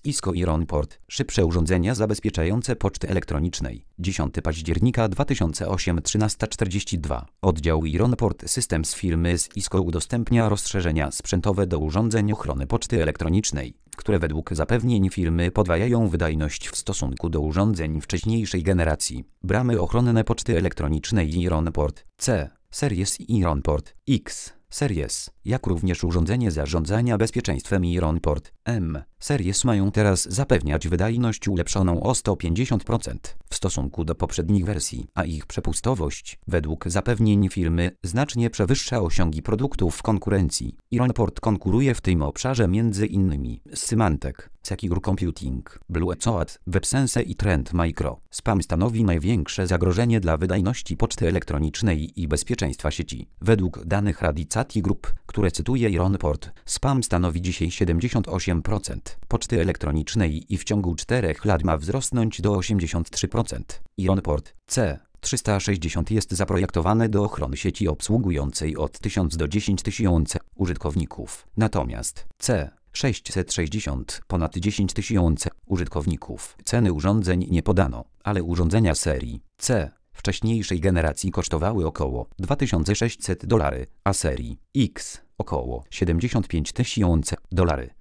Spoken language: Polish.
Cisco Ironport, szybsze urządzenia zabezpieczające poczty elektronicznej. 10 października 2008 13:42. Oddział Ironport Systems firmy Cisco udostępnia rozszerzenia sprzętowe do urządzeń ochrony poczty elektronicznej, które według zapewnień firmy podwajają wydajność w stosunku do urządzeń wcześniejszej generacji. Bramy ochronne poczty elektronicznej Ironport C Series i Ironport X Series, jak również urządzenie zarządzania bezpieczeństwem Ironport M Series mają teraz zapewniać wydajność ulepszoną o 150% w stosunku do poprzednich wersji, a ich przepustowość, według zapewnień firmy, znacznie przewyższa osiągi produktów w konkurencji. Ironport konkuruje w tym obszarze m.in. z Symantec, Secure Computing, Bluetooth, WebSense i Trend Micro. Spam stanowi największe zagrożenie dla wydajności poczty elektronicznej i bezpieczeństwa sieci. Według danych Radicati Group, które cytuje Ironport, spam stanowi dzisiaj 78% poczty elektronicznej i w ciągu 4 lat ma wzrosnąć do 83%. Ironport C 360 jest zaprojektowane do ochrony sieci obsługującej od 1000 do 10 000 użytkowników. Natomiast C 660 ponad 10 000 użytkowników. Ceny urządzeń nie podano, ale urządzenia serii C wcześniejszej generacji kosztowały około $2600, a serii X około $75 000.